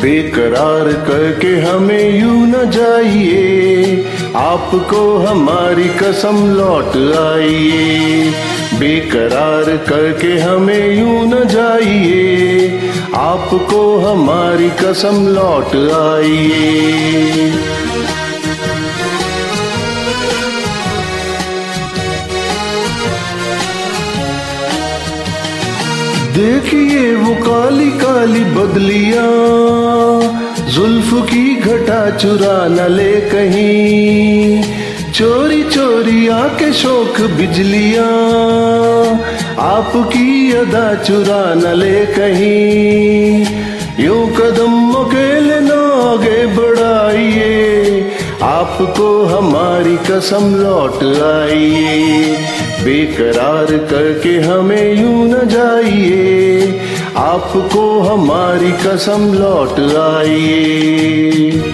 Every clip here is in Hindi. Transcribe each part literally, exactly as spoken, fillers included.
बेकरार करके हमें यूं न जाइए, आपको हमारी कसम लौट आइए। बेकरार करके हमें यूं न जाइए, आपको हमारी कसम लौट आइए। देखिए वो काली काली बदलियां, जुल्फ की घटा चुरा न ले कहीं। चोरी चोरी आके शौक बिजलियां, आपकी अदा चुरा न ले कहीं। यूं कदम अकेले न आगे बढ़ाइए, आपको हमारी कसम लौट आइए। बेकरार करके हमें यूं न जाइए, आपको हमारी कसम लौट आइए।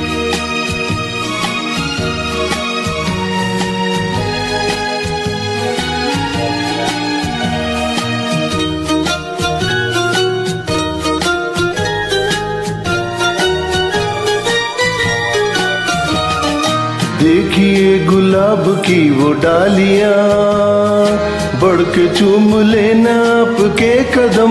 देखिए गुलाब की वो डालियां, बढ़ के चूम लेना आपके कदम।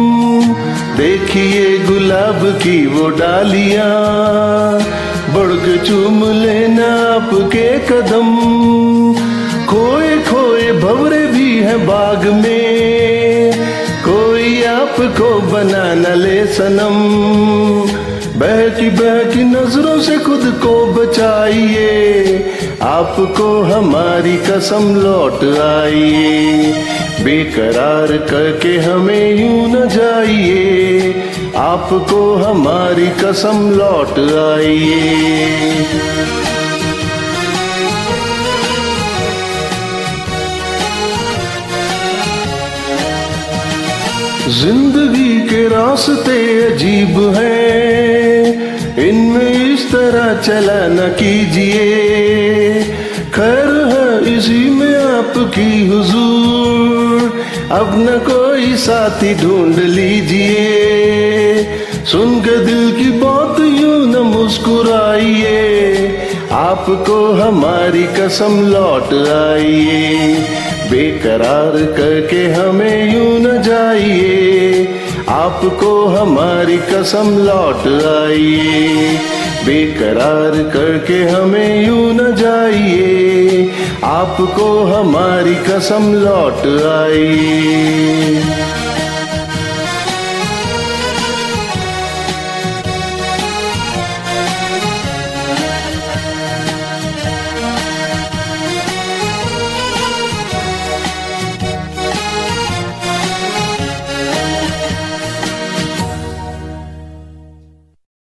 देखिए गुलाब की वो डालियां, बढ़ के चूम लेना आपके कदम। खोए खोए भंवरे भी हैं बाग में, कोई आपको बना न ले सनम। बहकी बहकी नजरों से खुद को बचाइए, आपको हमारी कसम लौट आइए। बेकरार करके हमें यूं न जाइए, आपको हमारी कसम लौट आइए। जिंदगी के रास्ते अजीब हैं, इनमें इस तरह चला न कीजिए। खैर है इसी में आपकी हुजूर, अब न कोई साथी ढूंढ लीजिए। सुन के दिल की बात यूं न मुस्कुराइए, आपको हमारी कसम लौट आइए। बेकरार करके हमें यूं न जाइए, आपको हमारी कसम लौट आइए। बेकरार करके हमें यूं न जाइए, आपको हमारी कसम लौट आइए।